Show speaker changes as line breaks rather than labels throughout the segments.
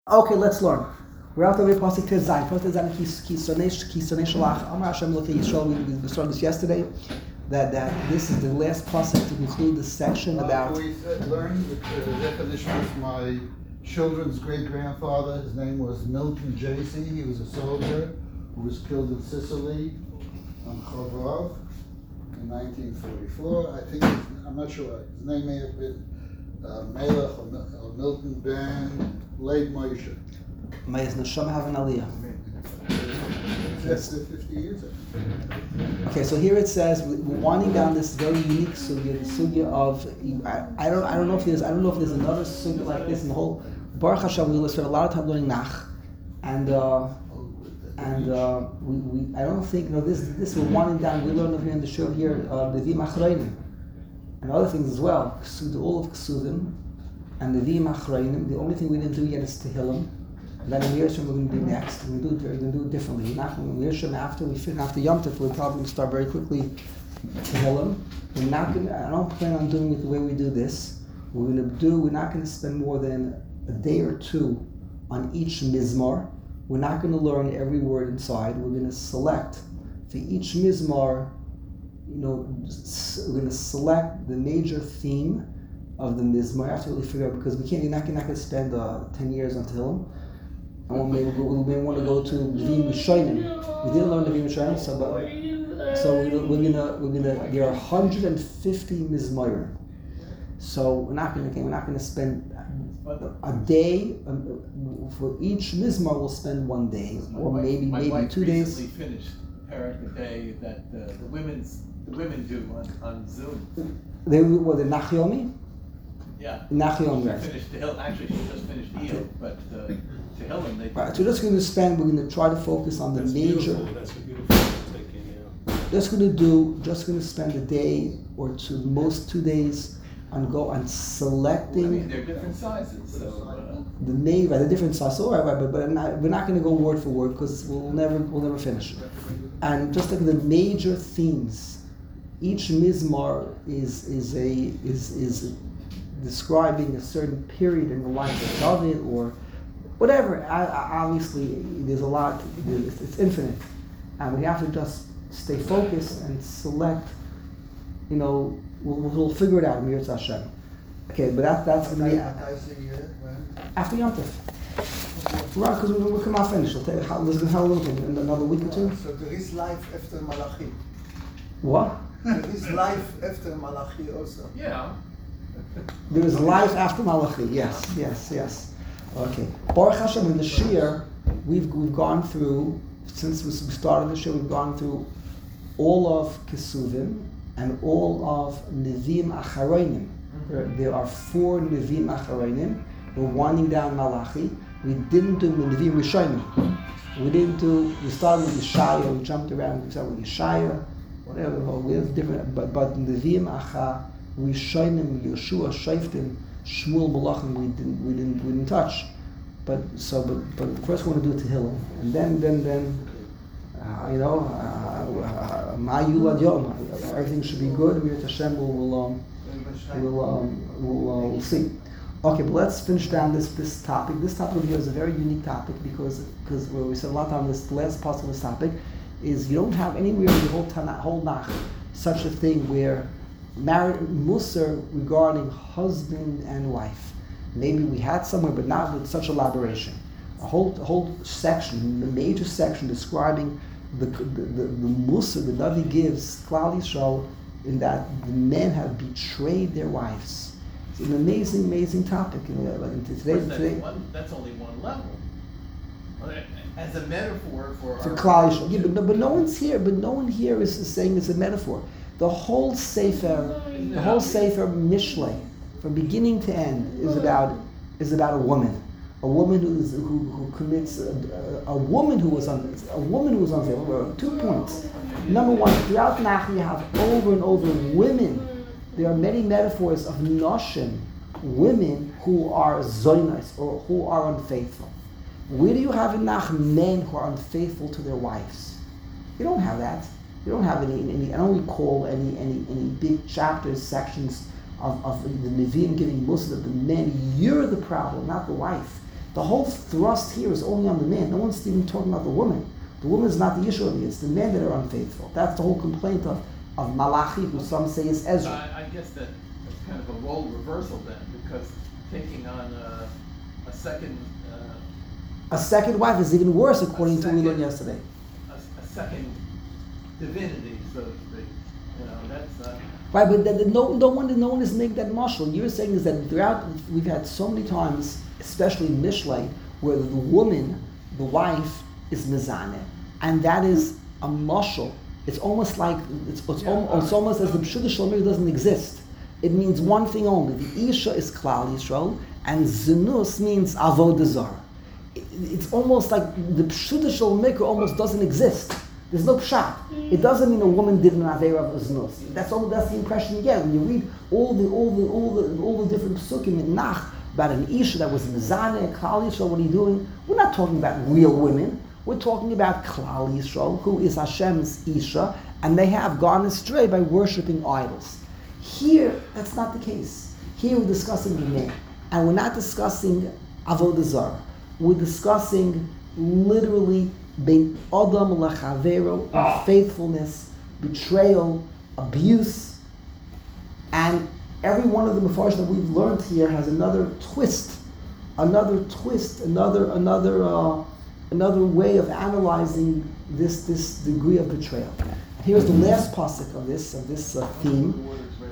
Okay, let's learn. We're out of the Pasuk Tezayin. Pasuk Tezayin Kisonei Shalach. Amar Hashem Elokei Yisrael. We started this yesterday. That this is the last pasuk to conclude this section about.
We learned the definition of my children's great-grandfather. His name was Milton J.C. He was a soldier who was killed in Sicily on Chovrov in 1944. I'm not sure. His name may have been Melech or Milton Ben Leib Moshe.
May his neshama have an aliyah.
That's the 50 years.
Okay, so here it says we're winding down this very unique sugya, the sugya of I don't know if there's another sugya like this in the whole Baruch Hashem. We spent a lot of time learning Nach, and we I don't think this we're winding down. We learned over here in the show here Nevi'im Achrayim and other things as well. All of Kesuvim and Nevi'im Achrayim. The only thing we didn't do yet is Tehillim. And then in Yerushalayim we're going to do next. We're going to do it differently. We're not going to Yerushalayim after Yom Tov. We'll probably start very quickly Tehillim. We're not going. I don't plan on doing it the way we do this. We're not going to spend more than a day or two on each mizmar. We're not going to learn every word inside. We're going to select for each mizmar. We're going to select the major theme of the mizmar. I have to really figure out because you're not going to spend 10 years on Tehillim. And we may want to go to Nevi'im Rishonim. We didn't learn Nevi'im Rishonim, so we're gonna. There are 150 mizmor. So we're not gonna spend a day for each mizmor. We'll spend 1 day, or maybe 2 days.
My wife recently finished Parak the day that the women do on Zoom.
They were the Nachyomi.
Yeah.
Nachyomi. Right.
She finished Tehillim. Actually, she just finished Iyov, but Tehillim they.
Right. So we're going to try to focus on the major.
That's a beautiful thinking, yeah.
Just going to spend a day or two, most 2 days on selecting.
They're different sizes, so.
The different sizes. All right, but we're not going to go word for word because we'll never finish. And just like the major themes, each mizmar is describing a certain period in the life of David or whatever. Obviously, there's a lot. It's infinite, and we have to just stay focused and select. We'll figure it out. Mirz Hashem. Okay, but that's going to be after Yom Tov. Right, because we'll come out finished. We're going to have a little bit in another week or two.
So there is life after Malachi.
What?
There is life after Malachi also.
Yeah.
There is life after Malachi. Yes. Okay. Baruch Hashem, in the Shir, we've gone through, since we started the Shir, we've gone through all of Kesuvim and all of Nevi'im Acharayim. There are 4 Nevi'im Acharayim. We're winding down Malachi. We didn't do Nevi'im Rishonim. We started with Yeshaya, we jumped around, we started with Yeshaya, whatever, we have different, but Nevi'im Acharayim, Rishonim, Yeshua, Shoftim, Shmuel, Malachim, we didn't touch. But first we want to do Tehillim, and then Ma'yul Ad Yom, everything should be good. Mirz Hashem we'll see. Okay, but let's finish down this topic. This topic here is a very unique topic because we spent a lot of time on this last part of this topic. Is you don't have anywhere in the whole Nach such a thing where married Musar regarding husband and wife. Maybe we had somewhere, but not with such elaboration. A whole section, the major section describing the Musar the Navi gives Klal Yisrael in that the men have betrayed their wives. It's an amazing topic. Today,
that's only one level. As a metaphor for
Klal Yisrael. Yeah, but no one's here. But no one here is saying it's a metaphor. The whole Sefer Mishlei, from beginning to end, is about a woman who commits a woman who was unfaithful. There are 2 points. Number one, throughout Nach you have over and over women. There are many metaphors of noshim, women who are zoinos or who are unfaithful. Where do you have in Nach men who are unfaithful to their wives? You don't have that. You don't have any. I don't recall any big chapters, sections of the Nevi'im giving most of the men. You're the problem, not the wife. The whole thrust here is only on the man. No one's even talking about the woman. The woman is not the issue of it. It's the men that are unfaithful. That's the whole complaint of Malachi, who some say is Ezra.
I guess that's kind of a role reversal then, because taking on a second,
A second wife is even worse, according to what we learned yesterday.
a second divinity, so to speak. You know, that's
Right, but no one is making that mashal. You're saying is that throughout, we've had so many times, especially in Mishlei, where the woman, the wife, is mizaneh, and that is a mashal. It's almost like it's almost as the Pshuta Shalomir doesn't exist. It means one thing only: the Isha is Klal Yisrael, and Zinus means Avodah Zarah. It's almost like the Pshuta Shalomir almost doesn't exist. There's no pshat. It doesn't mean a woman did an avera of Zinus. That's the impression you get when you read all the different psukim in Nach about an Isha that was Mizaneh, Klal Yisrael. What are you doing? We're not talking about real women. We're talking about Klal Yisrael, who is Hashem's Isha, and they have gone astray by worshipping idols. Here, that's not the case. Here we're discussing the man, and we're not discussing Avodah Zarah. We're discussing literally bein Adam lechavero, unfaithfulness, betrayal, abuse, and every one of the mefarshim that we've learned here has another twist, another way of analyzing this degree of betrayal. Here's the last pasuk of this theme.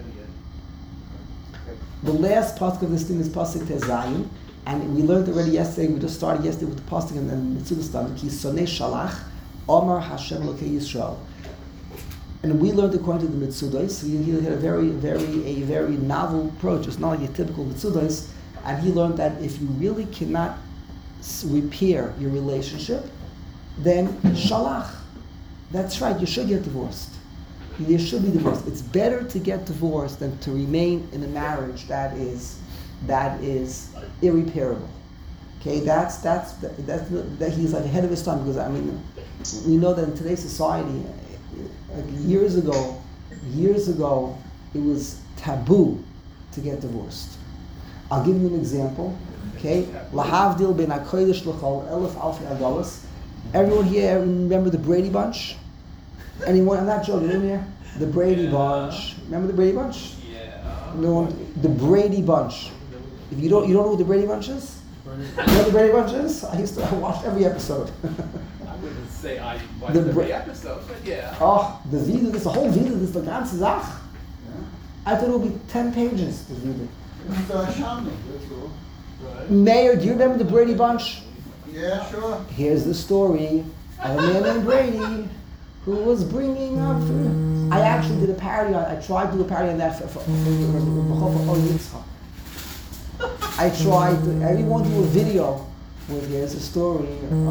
The last pasuk of this theme is pasuk Tezayin, and we learned already yesterday. We just started yesterday with the pasuk and then Mitzvah Stam Ki Sonei Shalach Omar Hashem Elokei Yisrael. And we learned according to the Mitzudos. He had a very novel approach. It's not like a typical Mitzudos. And he learned that if you really cannot repair your relationship, then Shalach. That's right, you should get divorced. You should be divorced. It's better to get divorced than to remain in a marriage that is irreparable. Okay, that's he's like ahead of his time, because I mean, we know that in today's society, like years ago, it was taboo to get divorced. I'll give you an example. Okay, lahavdil ben hakodesh l'chol elef alfi agalos. Everyone here remember the Brady Bunch? Anyone? I'm not joking. Anyone here? The Brady Bunch. Remember the Brady Bunch?
yeah.
No, the Brady Bunch. If you don't know who the Brady Bunch is? You know what the Brady Bunch is? I watched every episode.
I wouldn't say I watched
The
every episode, but yeah.
Oh, the video, the whole video, the ganze Sach. I thought it would be 10 pages, the video.
It's Shamnik, that's all.
Right.
Mayor, do you remember the Brady Bunch?
Yeah, sure.
Here's the story of a man named Brady who was bringing up. I actually did a parody on. I tried to do a parody on that for Yitzchak. I tried. Everyone do a video with here's a story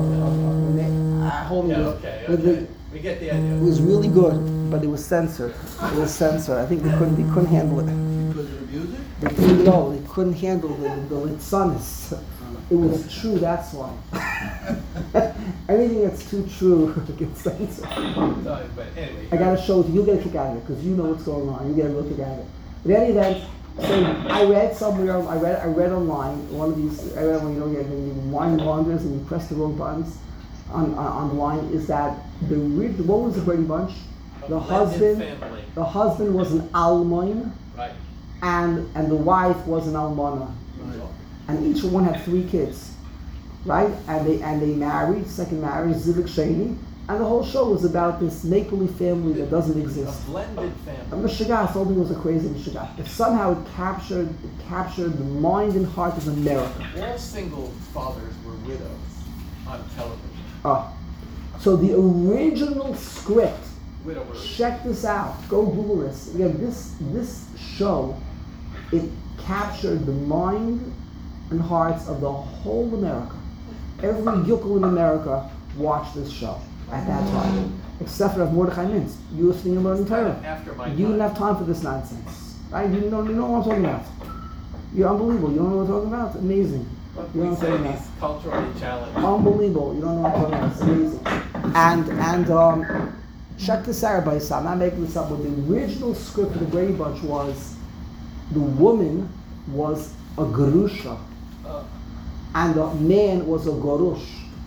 We get the idea.
It was really good, but it was censored. I think they couldn't handle it.
Because of the music?
They couldn't handle the litzanis. It was true, that's why. Anything that's too true gets censored.
But anyway.
I gotta show it to you. You'll get a kick out of it because you know what's going on. You get a real kick out of it. But in any event, so I read somewhere. I read online. One of these. I read when you wine wanders and you press the wrong buttons online. Is that what was the Brady Bunch? The husband was an almoin,
Right.
and the wife was an almana. And each one had 3 kids, right? And they married, second marriage, Zivik Sheni, and the whole show was about this make-believe family that doesn't exist.
A blended family.
And Mishagas, the whole thing was a crazy Mishagas. But somehow it captured the mind and heart of America.
All single fathers were widows on television.
So the original script,
Widowers.
check this out, go Google this. Again, this show, it captured the mind and hearts of the whole America. Every yukul in America watched this show at that time, except for Mordechai Mintz. You were listening and learning Torah.
After my
You didn't have time for this nonsense, right? You know what I'm talking about. You're unbelievable. You don't know what I'm talking about? Amazing.
But
You know
we
what I'm
say
talking
these
about?
culturally challenged.
Unbelievable. You don't know what I'm talking about. It's amazing. And check this out, everybody. So I'm not making this up, but the original script for the Brady Bunch was the woman was a gerusha. and the man was a gorush.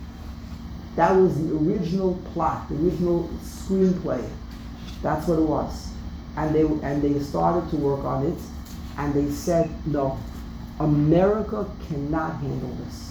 That was the original plot, the original screenplay. That's what it was. And they started to work on it, and they said, no, America cannot handle this.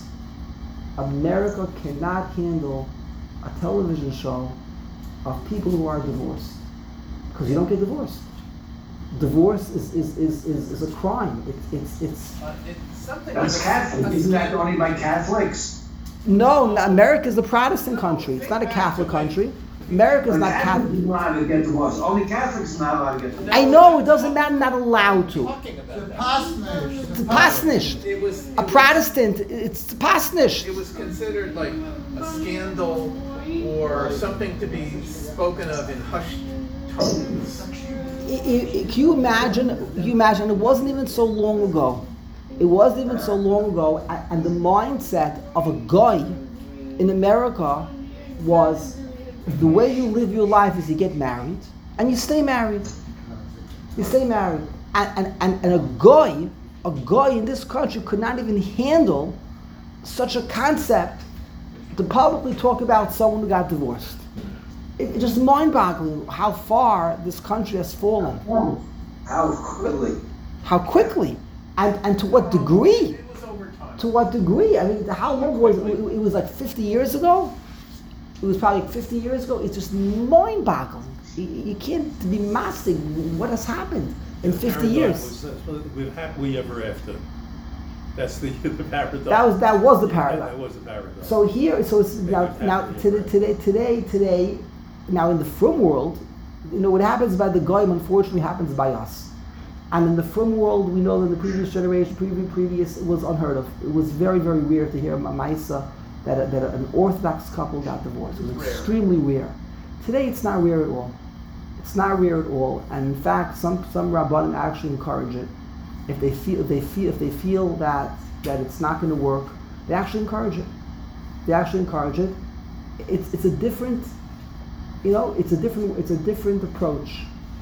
America cannot handle a television show of people who are divorced. Because you don't get divorced. Divorce is a crime. It's
something.
That's Catholic. Isn't that only by Catholics?
No, America is a Protestant country. It's not a Catholic country. America is not Catholic.
Catholics are not allowed to get divorced. Only Catholics are not allowed to get divorced.
I know, it doesn't matter, not allowed to.
Talking about that.
Pasnish.
It's pasnished. A Protestant, it's pasnished.
It was considered like a scandal or something to be spoken of in hushed tones.
Can you imagine, it wasn't even so long ago. It wasn't even so long ago, and the mindset of a guy in America was, the way you live your life is you get married, and you stay married. You stay married. And a guy in this country could not even handle such a concept to publicly talk about someone who got divorced. It's just mind-boggling how far this country has fallen.
How quickly?
How quickly, and to what degree?
It was over time.
To what degree? I mean, how long was it? It was like 50 years ago? It was probably like 50 years ago. It's just mind-boggling. You can't be masking what has happened in 50 years.
Happily ever after. That's the paradigm.
That was the paradigm.
That was the paradigm.
So it's now today. Now in the frum world, what happens by the goyim unfortunately happens by us. And in the frum world, we know that the previous generation, previous, it was unheard of. It was very, very rare to hear a ma'isa that an Orthodox couple got divorced. It was extremely rare. Today, it's not rare at all. It's not rare at all. And in fact, some rabbanim actually encourage it. If they feel that it's not going to work, they actually encourage it. It's a different, it's a different approach.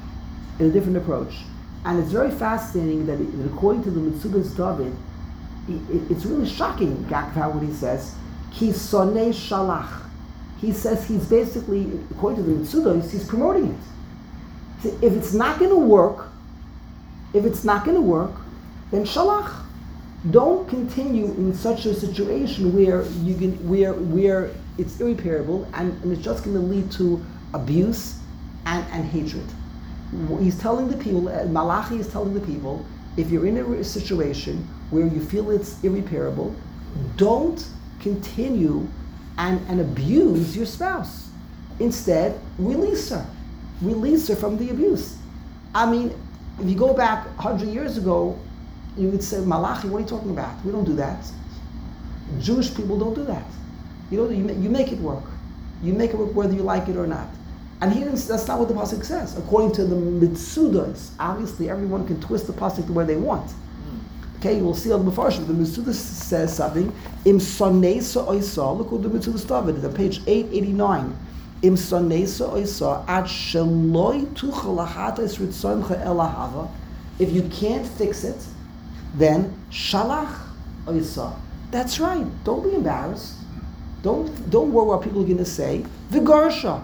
And it's very fascinating that according to the Metzudas David, it's really shocking, what he says. Ki sonei shalach. He says he's basically, according to the Metzudas, he's promoting it. So if it's not going to work, then shalach. Don't continue in such a situation where where it's irreparable and it's just going to lead to abuse and hatred. He's telling the people, Malachi is telling the people, if you're in a situation where you feel it's irreparable, don't continue and abuse your spouse. Instead, release her from the abuse. I mean, if you go back 100 years ago, you would say, Malachi, what are you talking about? We don't do that. Jewish people don't do that. You make it work. You make it work whether you like it or not. And that's not what the pasuk says. According to the Metzudas, obviously everyone can twist the pasuk the way they want. Okay, you will see on the Mefarshim, the Metzudas says something. Im sonesa oisa. Look what the Metzudas David is on page 889. Im sonesa oisa ad sheloi tuchel lachates ritzoncha elahava. If you can't fix it, then shalach oisa. That's right. Don't be embarrassed. Don't worry what people are going to say. Vigarsha.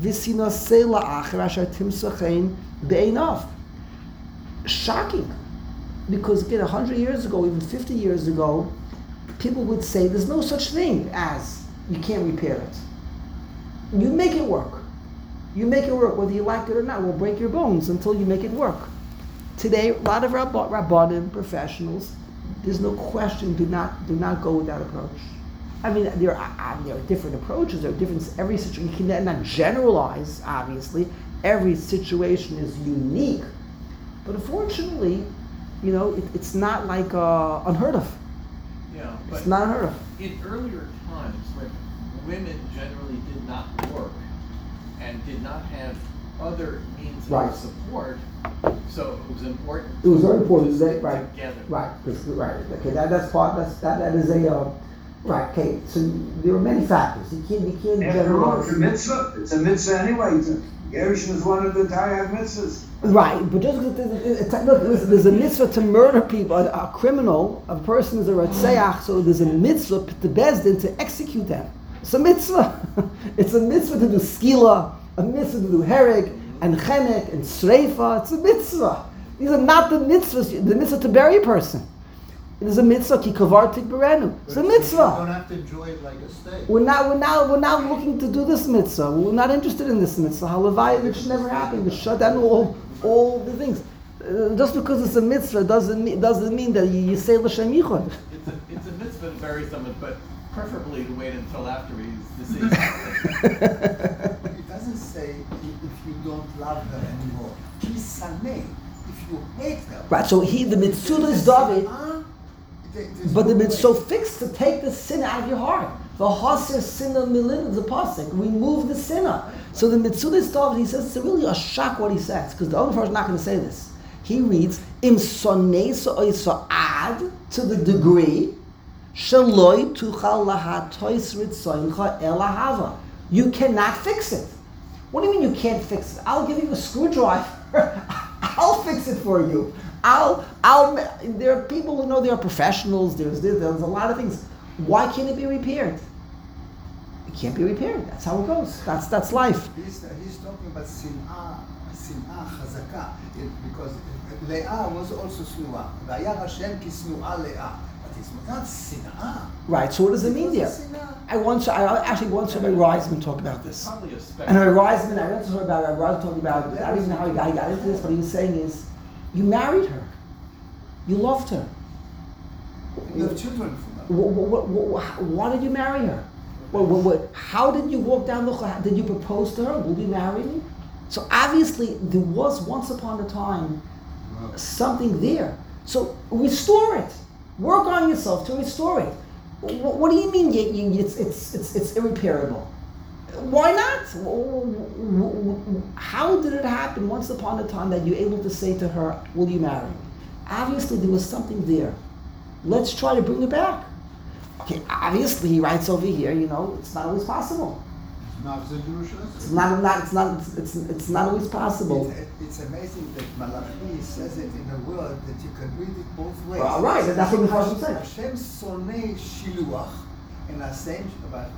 Shocking. Because again, 100 years ago, even 50 years ago, people would say there's no such thing as you can't repair it. You make it work. Whether you like it or not. We'll break your bones until you make it work. Today, a lot of rabbanim professionals, there's no question, do not go with that approach. I mean, there are different approaches. There are every situation. You cannot generalize. Obviously, every situation is unique. But unfortunately, it's not like unheard of.
Yeah, but
it's not unheard of.
In earlier times, when women generally did not work and did not have other means
Right.
of support, so it was important.
It was very important.
to stick
Right.
together.
Right. Okay. That is a Right, okay, so there are many factors. You can't
After all, it's a
generalize.
mitzvah. It's a mitzvah anyway. Gershon is one of the Taryag mitzvahs.
Right, but just look, listen, there's a mitzvah to murder people, a criminal, a person is a ratzeach, so there's a mitzvah to Bezdin to execute them. It's a mitzvah. It's a mitzvah to do skila, a mitzvah to do hereg, and chenek, and sreifa. It's a mitzvah. These are not the mitzvahs, the mitzvah to bury a person. It is a mitzvah, ki kavartik berenu. It's a
You
mitzvah.
don't have to enjoy it like a steak.
We're not looking to do this mitzvah. We're not interested in this mitzvah. Halavai, it should never happen. We shut down all the things. Just because it's a mitzvah doesn't mean that you say l'shem yichud.
It's a mitzvah to bury someone, but preferably to wait until after he's deceased.
It doesn't say if you don't love her anymore. She's saneh. If you hate her.
Right. So the mitzvah is David, but the mitzvah so fixed to take the sin out of your heart. The haser sinna milin is the pasuk. Remove the sinner. So the mitzvah is David. He says it's really a shock what he says because the other person is not going to say this. He reads im sonei so ad to the degree shaloi tuchal lahatois ritzoincha elahava. You cannot fix it. What do you mean you can't fix it? I'll give you a screwdriver. I'll fix it for you. There are people who know they are professionals. There's a lot of things. Why can't it be repaired? It can't be repaired. That's how it goes. That's life.
He's talking about sin'ah chazaka, because Leah was also snua. Vayar Hashem ki snua Leah, but it's not sin'ah.
Right. So what does it mean there? I actually once heard Rabbi Reisman talk about this.
Probably a
And
spectrum.
Rabbi Reisman, I once heard about Rabbi Reisman talking about. I don't even know how he got into this. What he was saying is, you married her, you loved her.
You have children from her.
Why did you marry her? How did you walk down the? Did you propose to her? Will you marry me? So obviously there was once upon a time something there. So restore it. Work on yourself to restore it. What do you mean? It's irreparable. Why not? How did it happen once upon a time that you're able to say to her, "Will you marry me?" Obviously there was something there. Let's try to bring it back. Okay, obviously he writes over here, it's not always possible. It's not always possible.
It's amazing that Malachi says it in a word that you can read it both ways.
Well, right, that's what the Pharisee said.
Hashem sonei shiluach, and Hashem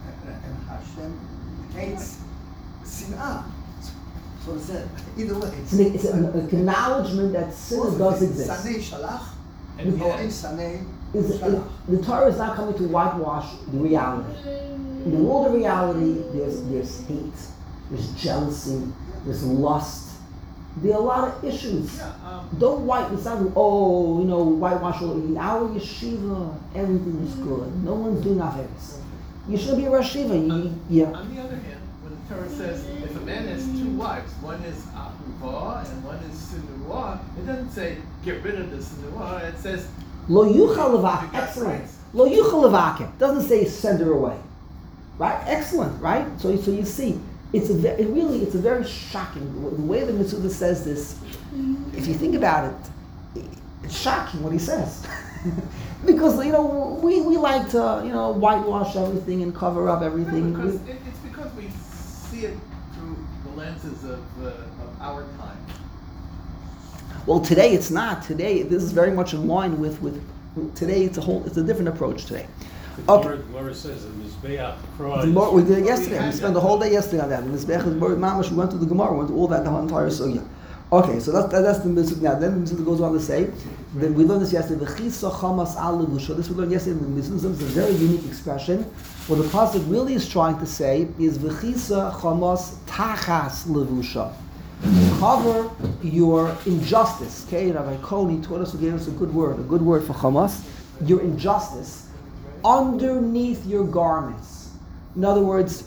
hates sin'ah. So it's either way.
It's an acknowledgement that sin does exist.
Sanei shalach,
And
or
yet-
in sanei
The
shalach.
Torah is not coming to whitewash the reality. In the world of reality, there's hate, there's jealousy, there's lust. There are a lot of issues. Don't whitewash. Whitewash all. In our yeshiva, everything is good. No one's doing affairs. You shouldn't be a Rosh Yeshiva.
On the other hand, when the Torah says if a man has two wives, one is ahuvah and one is sinuah, it doesn't say get rid of the sinuah. It says
Lo yuchal levak. Excellent. Lo yuchal levak. Doesn't say send her away. Right? Excellent. Right? So you see, it's a very shocking the way the Mitzvah says this. If you think about it, it's shocking what he says. Because we like to whitewash everything and cover up everything.
because it's because we see it through the lenses of our time.
Well, today it's not. Today this is very much in line with today. It's a different approach today. Okay.
The Gemara says the Mizbeach cries.
We did it yesterday. We spent the whole day yesterday on that. The Mizbeach is mamash. We went to the Gemara. We went to all that, the whole entire sugya. Okay, so that's the mitzvah. Now, then the mitzvah goes on to say that we learned this yesterday. V'chisa chamas al levusha. This we learned yesterday. The mitzvah is a very unique expression. What the pasuk really is trying to say is v'chisa chamas tachas levusha. Cover your injustice. Okay, Rabbi Koni taught us, gave us a good word for chamas. Your injustice underneath your garments. In other words,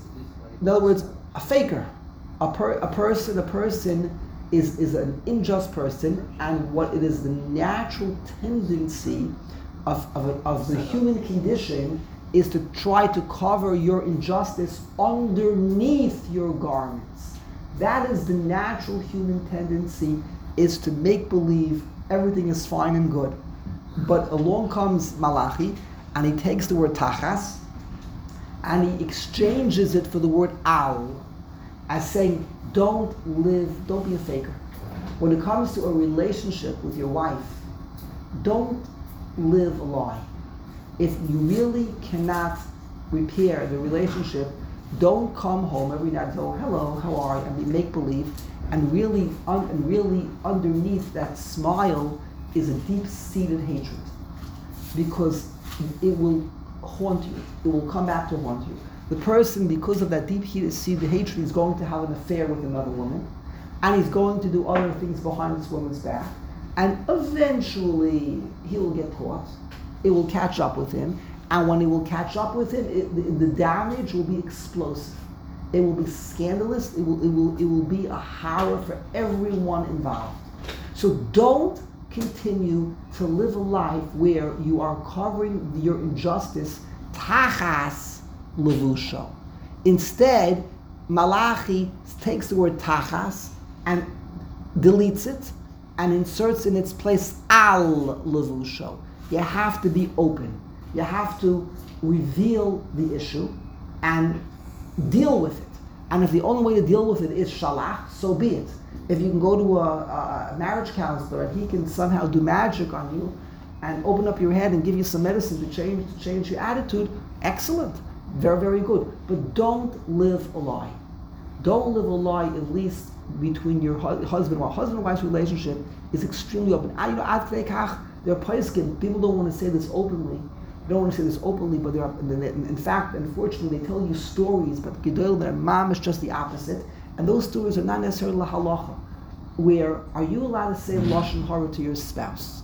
a faker, a person is an unjust person, and what it is the natural tendency of the human condition is to try to cover your injustice underneath your garments. That is the natural human tendency, is to make believe everything is fine and good. But along comes Malachi, and he takes the word tachas, and he exchanges it for the word al, as saying, don't be a faker. When it comes to a relationship with your wife, don't live a lie. If you really cannot repair the relationship, don't come home every night and go, hello, how are you? And make believe. And really underneath that smile is a deep-seated hatred. Because it will haunt you. It will come back to haunt you. The person, because of that deep-seated hatred, is going to have an affair with another woman. And he's going to do other things behind this woman's back. And eventually, he will get caught. It will catch up with him. And when it will catch up with him, the damage will be explosive. It will be scandalous. It will be a horror for everyone involved. So don't continue to live a life where you are covering your injustice tachas levusho. Instead, Malachi takes the word tachas and deletes it and inserts in its place al levusho. You have to be open. You have to reveal the issue and deal with it. And if the only way to deal with it is shalach, so be it. If you can go to a marriage counselor and he can somehow do magic on you and open up your head and give you some medicine to change your attitude, excellent. Very, very good. But don't live a lie. Don't live a lie, at least between your husband and wife. Husband and wife's relationship is extremely open. There are poskim. People don't want to say this openly. They don't want to say this openly, but there are, in fact, unfortunately, they tell you stories, but Gedolim and Mam is just the opposite. And those stories are not necessarily la halacha. Where are you allowed to say lashon hara to your spouse?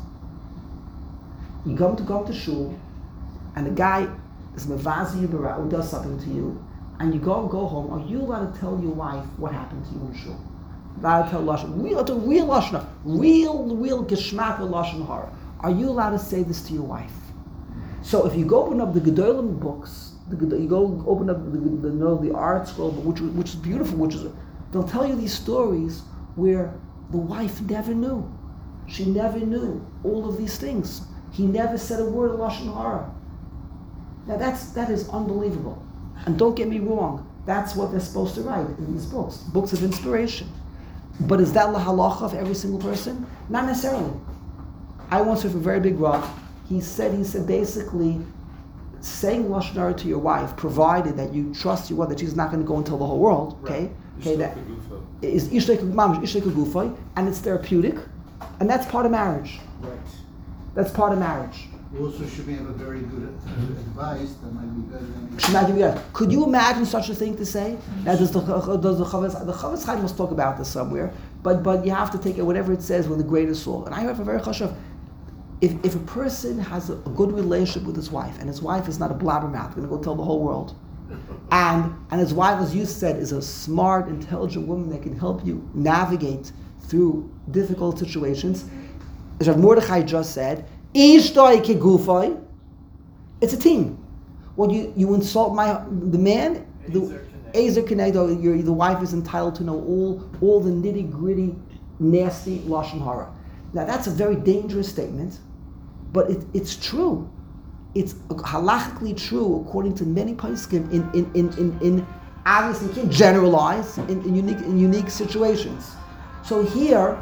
You come to shul, and the guy is mevazi you who does something to you, and you go home. Are you allowed to tell your wife what happened to you in shul? Allowed to tell lashon, real lashon, real geschmack of lashon hara. Are you allowed to say this to your wife? So if you go open up the Gedolim books, you go open up the art scroll, which is beautiful, they'll tell you these stories where the wife never knew. She never knew all of these things. He never said a word of lashon hara. Now that is unbelievable. And don't get me wrong, that's what they're supposed to write in these books of inspiration. But is that la halacha of every single person? Not necessarily. I once heard a very big Rav. He said basically, saying lashon hara to your wife, provided that you trust your wife that she's not going to go and tell the whole world. Okay, that is ishtei gufay, and it's therapeutic, and that's part of marriage.
Right.
That's part of marriage.
You also should be able very good advice that might be better than
Should not give you that. Could you imagine such a thing to say? Now, does the Chavetz Chaim must talk about this somewhere, but you have to take it whatever it says with a grain of salt. And I have a very chashuv. If a person has a good relationship with his wife, and his wife is not a blabbermouth, going to go tell the whole world, and his wife, as you said, is a smart, intelligent woman that can help you navigate through difficult situations, as Rav Mordechai just said, Ishtoi kegufoi, it's a team. When you insult the man, Ezer Kenegdo, the wife is entitled to know all the nitty gritty, nasty lashon hara. Now that's a very dangerous statement, but it's true. It's halachically true according to many poskim. In obviously you can't generalize in unique situations. So here,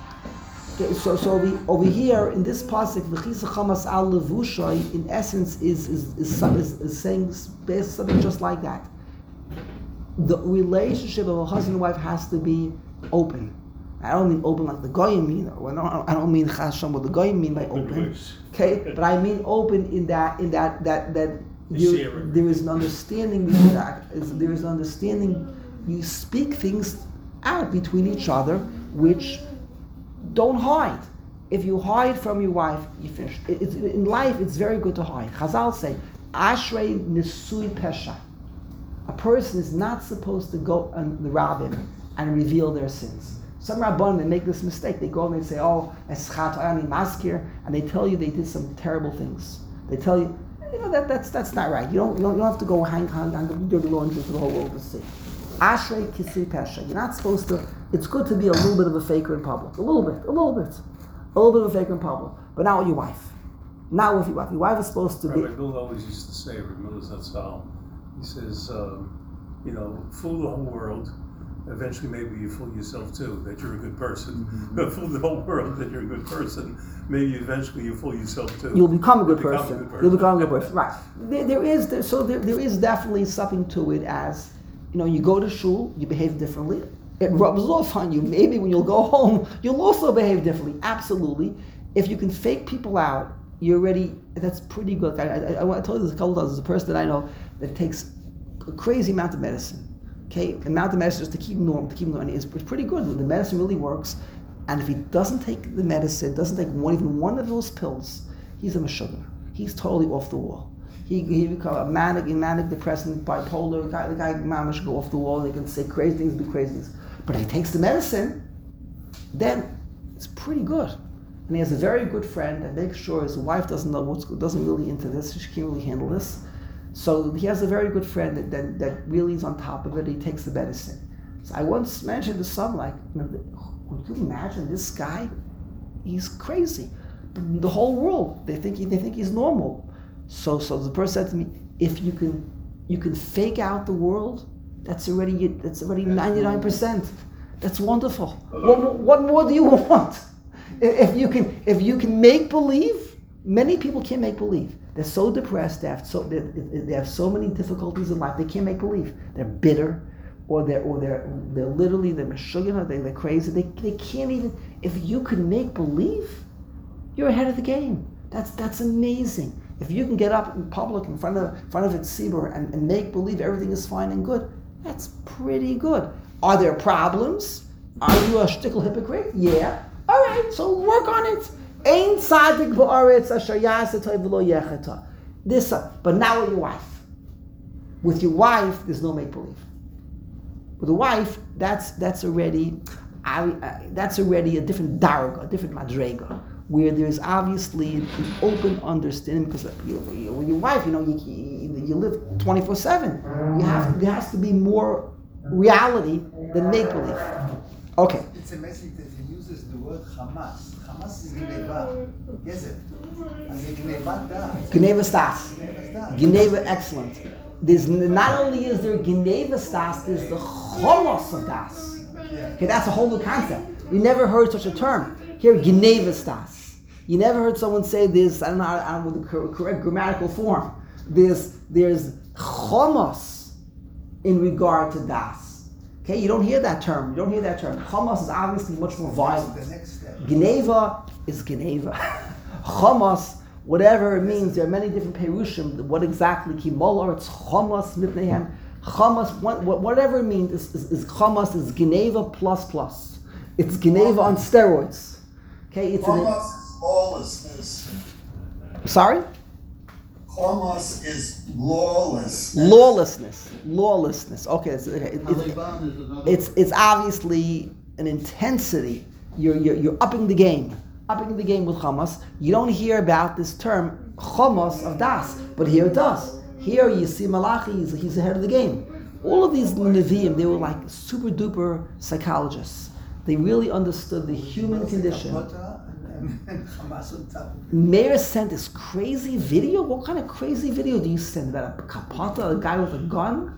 over here in this pasuk, v'chisa chamas al levushay, in essence is saying something just like that. The relationship of a husband and wife has to be open. I don't mean open like the goyim mean, or I don't mean chasham what the goyim mean by open. Okay, but I mean open in that there is an understanding between that. There is an understanding. You speak things out between each other, which don't hide. If you hide from your wife, you finish. In life, it's very good to hide. Chazal say, Ashrei nisui pesha. A person is not supposed to go on the rabbin and reveal their sins. Some rabbanim, they make this mistake. They go and they say, "Oh, eschat ayani maskir," and they tell you they did some terrible things. They tell you, that's not right. You don't have to go hang dirty laundry for the whole world to see. Ashrei kisui pesha. You're not supposed to. It's good to be a little bit of a faker in public. A little bit of a faker in public. But not with your wife. Not with your wife. Your wife is supposed to be.
Rabbi Bill always used to say, Ramillas Zatzal, He says, fool the whole world. Eventually, maybe you fool yourself too, that you're a good person. But fool the whole world that you're a good person. Maybe eventually you fool yourself too.
You'll become a good person. You'll become a good person. Right. There is definitely something to it as, you go to shul, you behave differently. It rubs off on you. Maybe when you'll go home, you'll also behave differently. Absolutely. If you can fake people out, that's pretty good. I told you this a couple of times. There's a person that I know that takes a crazy amount of medicine. Okay, the amount of medicine just to keep normal, and it's pretty good. The medicine really works, and if he doesn't take the medicine, doesn't take even one of those pills, he's a meshuggah. He's totally off the wall. He becomes a manic depressant, bipolar. The guy mamash go off the wall. They can say crazy things, be crazy things. But if he takes the medicine, then it's pretty good. And he has a very good friend that makes sure his wife doesn't really into this. She can't really handle this. So he has a very good friend that really is on top of it. He takes the medicine. So I once mentioned to some, would you imagine this guy? He's crazy. But the whole world, they think he's normal. So the person said to me, if you can fake out the world, that's already 99%. That's wonderful. What more do you want? If you can make believe, many people can't make believe. They're so depressed. They have so many difficulties in life. They can't make believe. They're bitter, or they're literally meshuggah. They're crazy. They can't even. If you can make believe, you're ahead of the game. That's amazing. If you can get up in public in front of a tzibur and make believe everything is fine and good, that's pretty good. Are there problems? Are you a shtickle hypocrite? Yeah. All right. So work on it. Ein tzaddik ba'aretz asher ya'aseh tov v'lo yecheta. This, but not with your wife. With your wife, there's no make believe. With a wife, that's already a different darga, a different madrega, where there's obviously an open understanding because with your wife, you live 24/7. There has to be more reality than make believe. Okay.
It's amazing that he uses the word Hamas. Hamas is Gneva. Gezer. And Gneva das.
Gneva stas. Gneva, excellent. There's not only is there Gneva stas, there's the Chomos of das. Okay, that's a whole new concept. You never heard such a term. Here, Gneva stas. You never heard someone say this. I don't know the correct grammatical form. There's Chomos in regard to das. Okay, you don't hear that term. Hamas is obviously much more violent.
The next step.
Gneva is Gneva. Hamas, whatever it means, there are many different perushim. What exactly? Kimol, it's Hamas mipnehem. Hamas, whatever it means, is Hamas is Gneva plus. It's Gneva on steroids. Okay, it's
Hamas is lawlessness.
Sorry?
Hamas is lawless.
Lawlessness. Okay, it's obviously an intensity. You're upping the game with Hamas. You don't hear about this term Hamas of Das, but here it does. Here you see Malachi. He's ahead of the game. All of these Nevi'im, they were like super duper psychologists. They really understood the human condition. Meir sent this crazy video. What kind of crazy video do you send? About a kapata, a guy with a gun?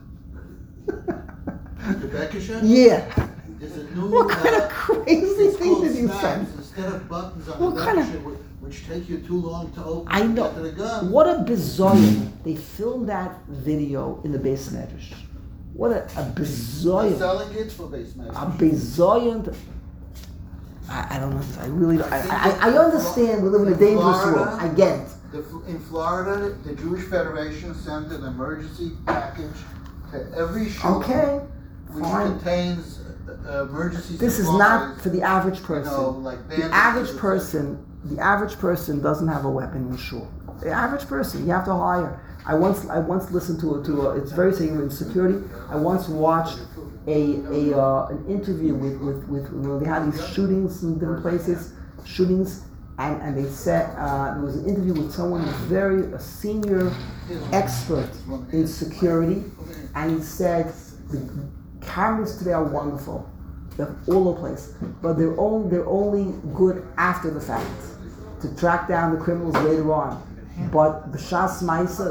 The Bekisha?
Yeah.
There's a new,
What kind of crazy thing did you
snaps.
send?
Instead of buttons on
What
the
kind of-
Bekisha, which take you too long to open,
I know.
get to the gun.
What a bizarre. They filmed that video in the Beis Medrash. What a bizarre.
They're selling it for base
A
match.
bizarre. I don't know. I really don't. I understand we live in a dangerous world. I get it.
In Florida, the Jewish Federation sent an emergency package to every shul,
Okay.
which
Fine.
contains emergency
This is
supplies.
not for the average person.
Like
The
bandages,
average person doesn't have a weapon in shul. The average person, you have to hire. I once listened to it's very saying in security. I once watched an interview with when they had these shootings in different places, and they said there was an interview with someone a senior expert in security, and he said the cameras today are wonderful. They're all over the place, but they're only good after the fact to track down the criminals later on. But the Shas Maisa,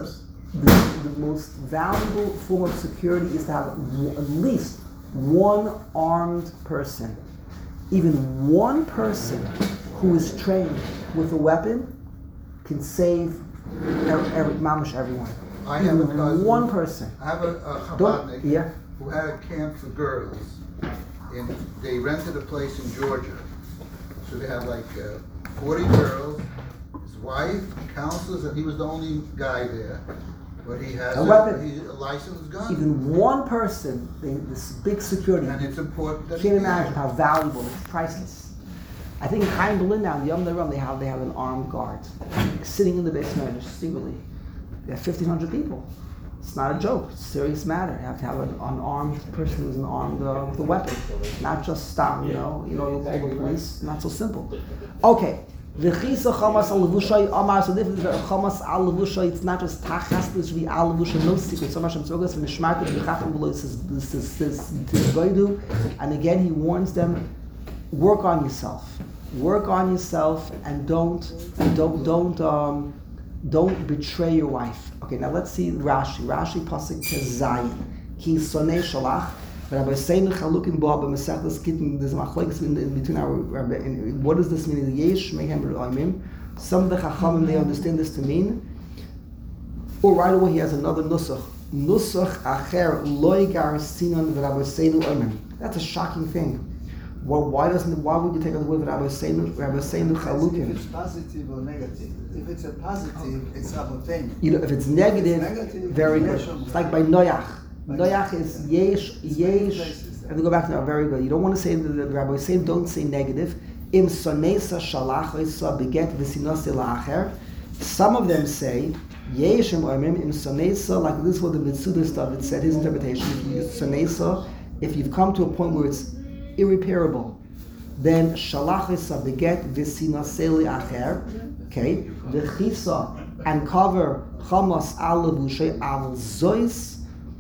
the most valuable form of security is to have at least one armed person. Even one person who is trained with a weapon can save everyone.
I have a
Even
cousin.
one person.
I have a
Don't-
Chabadnik
yeah.
who had a camp for girls, and they rented a place in Georgia. So they have like 40 girls, his wife, counselors, and he was the only guy there. But he has
A weapon.
He's a licensed gun.
Even one person, this big security.
And it's important that
Can't
he
imagine how valuable it's priceless. I think in Chaim Berlin now, in Yom Rum, they have an armed guard sitting in the basement just secretly. They have 1,500 people. It's not a joke. It's a serious matter. You have to have an armed person who's armed with a weapon, not just stop. All the police. Not so simple. Okay. V'chisa chamas al levushay amar. So different chamas al levushay. It's not just tachas l'shvi al levushay. No secret. So much tzorgas from Nishmarket v'chafim below. This goydu, and again he warns them: work on yourself. Work on yourself, and don't betray your wife. Okay, now let's see Rashi. Rashi pasuk Zayin. Ki sonei shalach. Rabbi Seinu Chalukim Bo b'Masechtas Gittin. There's a machlokes in between our. What does this mean? Yesh mehem b'Oimim. Some of the Chachamim they understand this to mean. Or right away he has another nusach. Nusach acher loigar sinon v'Rabbi Seinu Oimim. That's a shocking thing. Well, why would you take on the word Rabbi Seinu Chalukim?
If it's positive or negative. If it's a positive, it's Rabbeinu.
If it's negative, very good. It's like by Noach. Noach is yesh. And to go back to that, very good. You don't want to say the Rabbi Seinu, don't say negative. Im sonesa shalach oisa beget v'sinose la'acher. Some of them say yesh im oimim im sonesa, like this is what the Mitzuda stuff. It said his interpretation. Sonesa, if you've come to a point where it's irreparable, then shalach oisa beget v'sinose la'acher. Okay, the chisa and cover chamas al levushay al zois.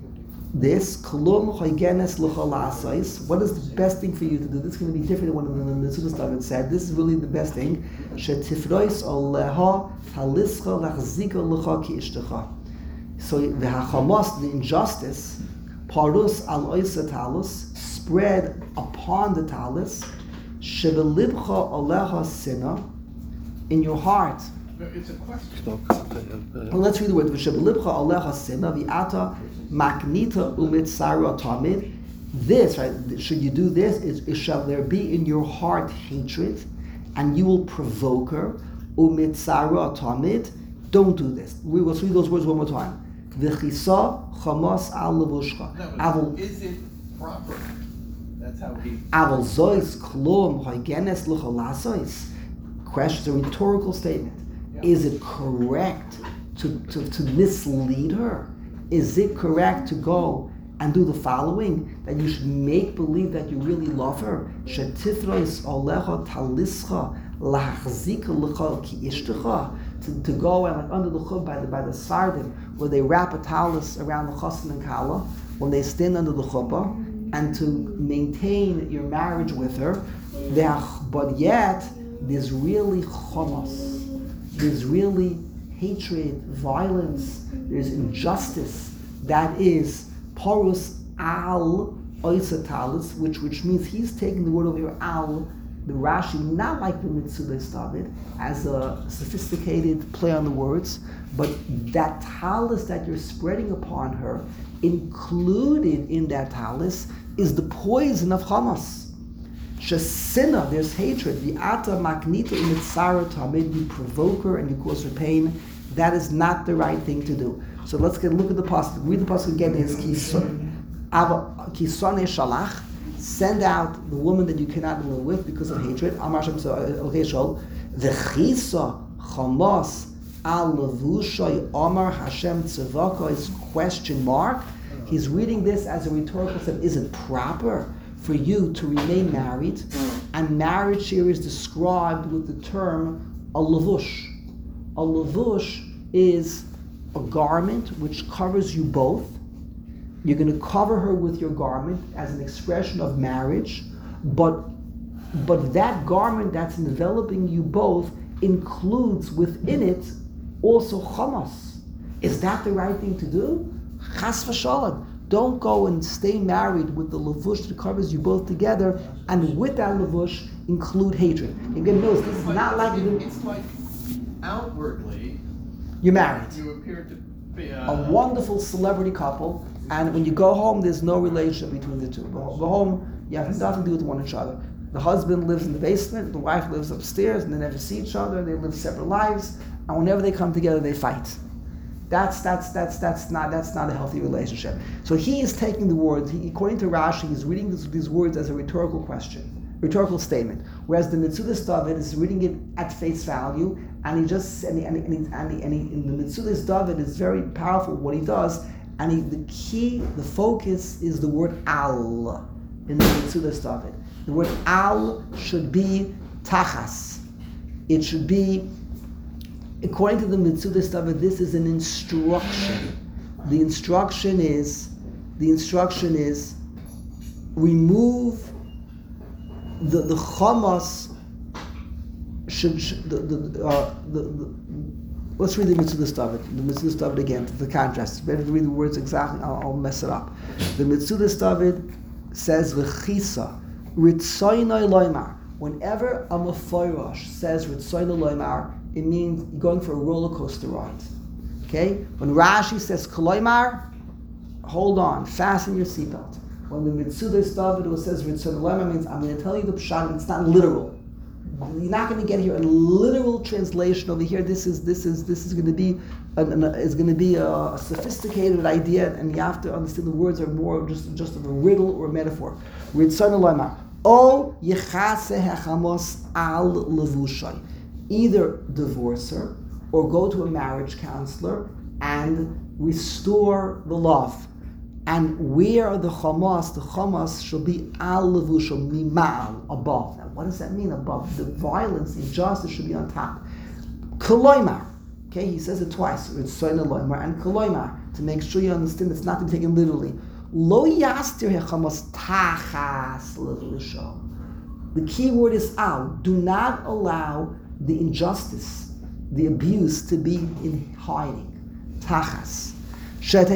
This kolum choygenes l'cholasais. What is the best thing for you to do? This is going to be different than what the Mitzuda stuff said. This is really the best thing. Shetifrois oleha talischa lachzika l'cha ki ishtecha. So the hachamas, the injustice, parus al oisa talus, spread upon the talus. Shevelibcha oleha sina. In your heart.
It's a question.
Well, let's read the word. V'shevelibcha alecha sina v'ata maknita umitzara tamid. This, right? Should you do this? Is shall there be in your heart hatred, and you will provoke her umitzara tamid? Don't do this. We will read those words one more time. V'chisa chamas al levushcha.
No, is it proper? That's how he.
Aval zois klum hoigenes l'cholasois. Question, a rhetorical statement. Yeah. Is it correct to mislead her? Is it correct to go and do the following? That you should make believe that you really love her? Shetithrois olecha talischa lahachzika l'cha ki ishtecha. To go and like under the chub by the sardim, where they wrap a talus around the chassan and kala, when they stand under the chuppah, and to maintain your marriage with her. But yet, there's really chomas, there's really hatred, violence, there's injustice. That is porus al oisatalis, which means he's taking the word over here al, the Rashi, not like the Mitzuda Stavit, as a sophisticated play on the words, but that talus that you're spreading upon her, included in that talus, is the poison of Hamas. Shesina, there's hatred. V'ata maknita imitzara tamid, you provoke her and you cause her pain. That is not the right thing to do. So let's get a look at the pasuk. Read the pasuk again. It's kisone shalach. Send out the woman that you cannot live with because of hatred. Amar Shem Elcheshol. V'chisa chamas al levushay Amar Hashem tzavaka is question mark. He's reading this as a rhetorical statement. Is it proper for you to remain married? And marriage here is described with the term a lavush. A lavush is a garment which covers you both. You're going to cover her with your garment as an expression of marriage, but that garment that's enveloping you both includes within it also chamas. Is that the right thing to do? Chas v'shalom. Don't go and stay married with the levush that covers you both together, and with that levush include hatred. Again, notice this is not like
it's like outwardly
you're married,
you appear to be
a wonderful celebrity couple, and when you go home, there's no relationship between the two. Go home, you have nothing to do with one another. The husband lives in the basement, the wife lives upstairs, and they never see each other. They live separate lives, and whenever they come together, they fight. That's not a healthy relationship. So he is taking the words. According to Rashi, he's reading these words as a rhetorical question, rhetorical statement. Whereas the Metzudas David is reading it at face value, and in the Metzudas David is very powerful what he does. And the focus is the word al in the Metzudas David. The word al should be tachas. It should be, according to the Metzudas David, this is an instruction. The instruction is remove the chamas. Let's read the Metzudas David. The Metzudas David again, the contrast. It's better to read the words exactly. I'll mess it up. The Metzudas David says v'chisa ritzoynoi loymar. Whenever a meforosh says ritzoynoi loymar, it means going for a roller coaster ride. Okay? When Rashi says koloymar, hold on, fasten your seatbelt. When the Metzudas David says ritzoynoi loymar, means I'm going to tell you the pshat. It's not literal. You're not going to get here a literal translation over here. This is going to be a sophisticated idea, and you have to understand the words are more just of a riddle or a metaphor. Ritzoynoi loymar. O yechase hechamos al levushay. Either divorce her or go to a marriage counselor and restore the love. And where are the chamas shall be al levusha mimal, above. Now what does that mean, above? The violence, the injustice should be on top. Koloymar. Okay, he says it twice. Ritzoynoi loymar and koloymar, to make sure you understand it's not to be taken literally. Lo yastir hechamos tachas levusha. The key word is al. Do not allow the injustice, the abuse, to be in hiding. Tachas. That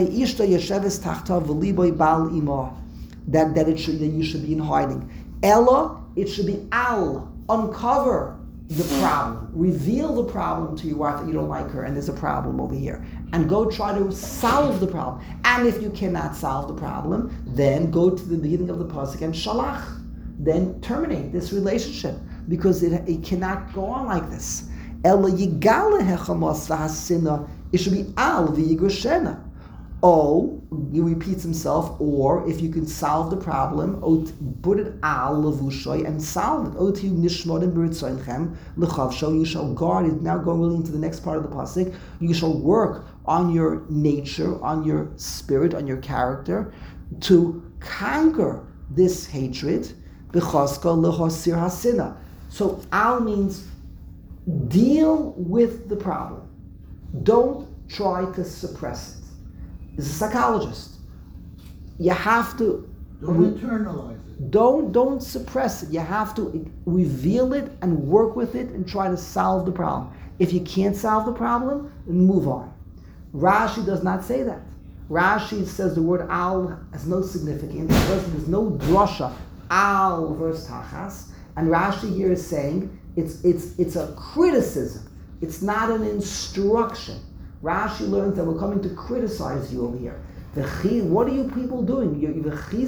you should be in hiding. Ella, it should be al. Uncover the problem. Reveal the problem to your wife that you don't like her and there's a problem over here. And go try to solve the problem. And if you cannot solve the problem, then go to the beginning of the pasuk and shalach. Then terminate this relationship, because it cannot go on like this. Ella yigale hechamos v'hasina. It should be al v'yigoshena. Oh, he repeats himself, or if you can solve the problem, put it al levushay and solve it. Otiu nishmodim b'ritzonchem lechavsho. You shall guard it. Now going really into the next part of the pasuk. You shall work on your nature, on your spirit, on your character, to conquer this hatred. B'chaska lechasir hasina. So al means deal with the problem. Don't try to suppress it. He's a psychologist. You have to
Don't internalize it.
Don't suppress it. You have to reveal it and work with it and try to solve the problem. If you can't solve the problem, then move on. Rashi does not say that. Rashi says the word al has no significance. There's no drasha al versus tachas. And Rashi here is saying it's a criticism. It's not an instruction. Rashi learns that we're coming to criticize you over here. What are you people doing? You're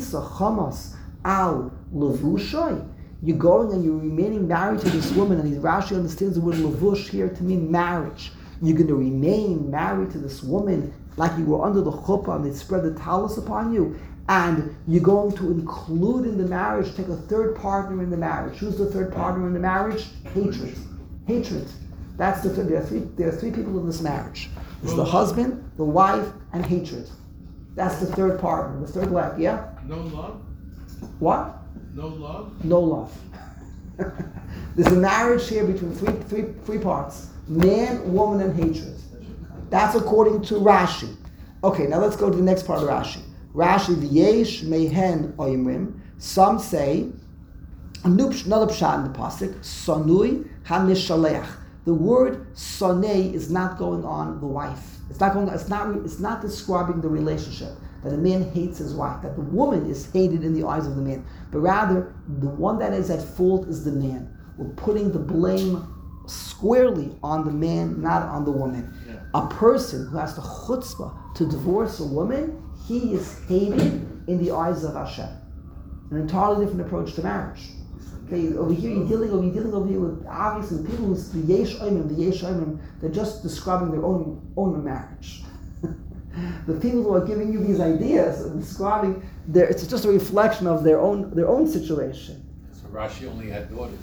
going and you're remaining married to this woman, and Rashi understands the word levush here to mean marriage. You're going to remain married to this woman like you were under the chuppah and they spread the talus upon you, and you're going to include in the marriage, take a third partner in the marriage. Who's the third partner in the marriage? Hatred. That's the third. There are three people in this marriage. It's the husband, the wife, and hatred. That's the third partner, the third leg, yeah?
No love?
What?
No love?
No love. There's a marriage here between three parts. Man, woman, and hatred. That's according to Rashi. Okay, now let's go to the next part of Rashi. Rashi, v'yesh mehen oimrim. Some say, another pshat in the pasuk, sonui hamishaleach. The word sonei is not going on the wife. It's not describing the relationship that a man hates his wife, that the woman is hated in the eyes of the man, but rather the one that is at fault is the man. We're putting the blame squarely on the man, not on the woman.
Yeah.
A person who has the chutzpah to divorce a woman, he is hated in the eyes of Hashem. An entirely different approach to marriage. Okay, over here you're dealing over here with obviously people who's the yesh oimim, they're just describing their own marriage. The people who are giving you these ideas and describing it's just a reflection of their own situation.
So Rashi only had daughters.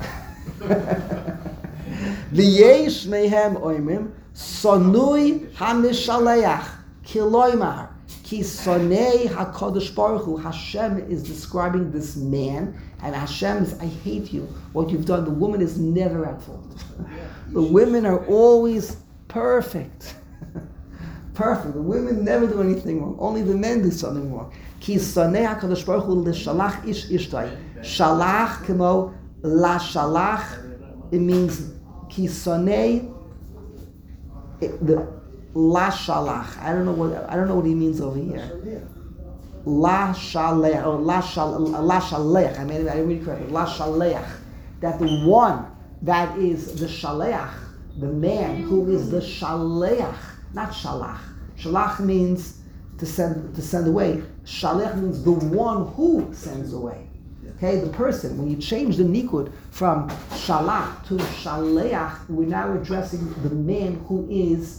V'yesh mehem oimim sonui hamishaleach kiloimar ki sonei hakadosh baruch hu. Hashem is describing this man, and Hashem is, I hate you. What you've done. The woman is never at fault. The women are always perfect. Perfect. The women never do anything wrong. Only the men do something wrong. Ki sonei hakadosh baruch hu l'shalach ish ishtai. Shalach kemo la shalach. It means ki sonei the la shalach. I don't know what he means over here. La shalech or la shalech. I didn't read it correctly. La shalech. That the one that is the shaleach, the man who is the shaleach, not shalach. Shalach means to send away. Shalech means the one who sends away. Okay, the person. When you change the nikud from shalach to shaleach, we're now addressing the man who is